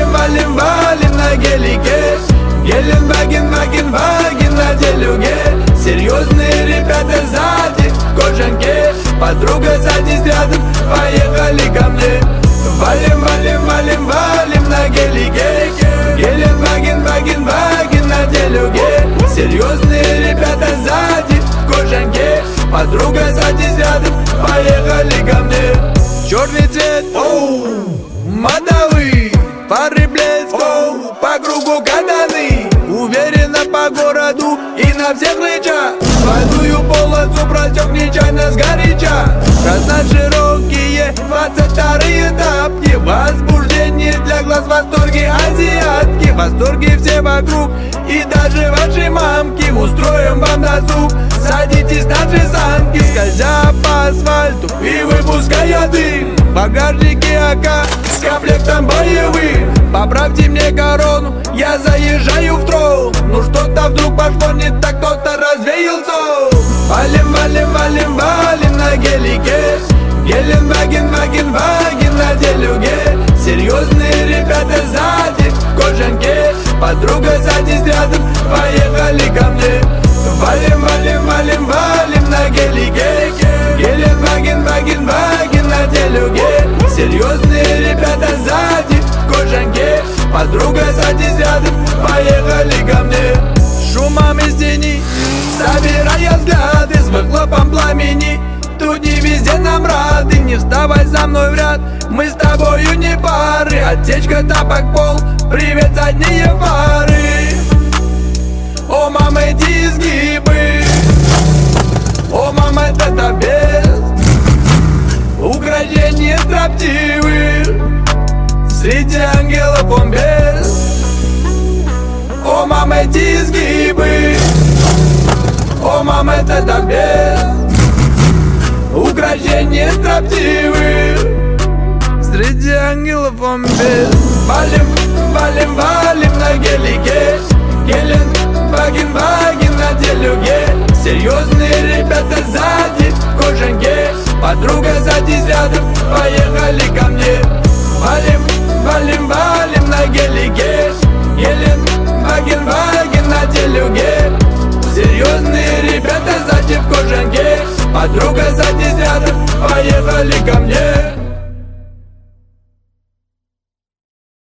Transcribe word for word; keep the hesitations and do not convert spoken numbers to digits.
Валим, валим, валим на гелике. Геленваген, ваген, ваген на делюге. Серьезные ребята сзади в кожанке. Подруга, садись рядом, поехали ко мне. Валим, валим, валим, валим на гелике. Геленваген, ваген, ваген на делюге. Серьезные ребята сзади в кожанке. Подруга, садись рядом, поехали ко мне. Черный цвет, оу, модовый, фары блеск, оу, по кругу катаны. Уверенно по городу и на всех рычаг. Двойную полосу просек нечаянно сгоряча. Красно-широкие двадцать вторые тапки. Возбуждение для глаз, восторги азиатки. Восторги все вокруг и даже ваши мамки. Устроим вам досуг, садитесь на же санки. Скользя по асфальту и выпуская дым. В багажнике АК с комплектом боевым. Поправьте мне корону, я заезжаю в трол. Ну что-то вдруг пошло не так, кто-то развеял сон. Валим, валим, валим, валим на гелике. Геленваген, ваген, ваген на делюге. Серьезные ребята сзади в кожанке. Подруга, садись рядом, поехали ко мне. Валим, валим, валим, валим на гелике. Геленваген, ваген, ваген на делюге. Серьезные ребята сзади в кожанке. Подруга, садись рядом, поехали ко мне. Шумом из тени, собирая взгляды, с выхлопом пламени. Тут не везде нам рады, не вставай за мной в ряд. Мы с тобою не пары, отсечка, тапок, пол. Привет, задние фары. О, мама, эти изгибы. О, мама, это без украшения строптивы. Среди ангелов он без. О, мама, эти изгибы. О, мама, это без украшения строптивы. Среди ангелов он без. Валим, валим, валим на гелике. Геленваген, ваген на делюге. Серьезные ребята сзади в кожанке. Подруга, садись рядом, поехали ко мне. Валим, валим, валим на гелике. Геленваген, ваген на делюге. Серьезные ребята сзади в кожанке. Подруга, садись рядом, поехали ко мне.